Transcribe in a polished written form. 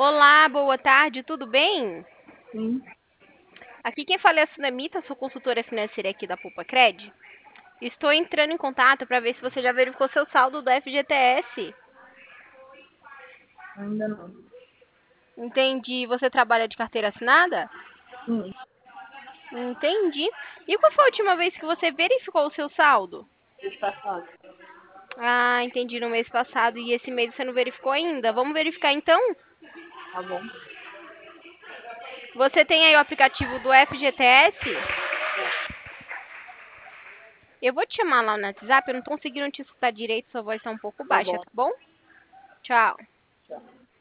Olá, boa tarde, tudo bem? Sim, Aqui quem fala é a Sunamita, sou consultora financeira aqui da PulpaCred. Estou entrando em contato para ver se você já verificou seu saldo do FGTS. ainda não. Entendi. Você trabalha de carteira assinada? Sim, Entendi. E qual foi a última vez que você verificou o seu saldo? mês passado. Ah, entendi, no mês passado e esse mês você não verificou ainda. Vamos verificar então? Tá bom. Você tem aí o aplicativo do FGTS? Eu vou te chamar lá no WhatsApp, eu não estou conseguindo te escutar direito, sua voz está um pouco Tá baixa, bom. tá bom? Tchau. Tchau.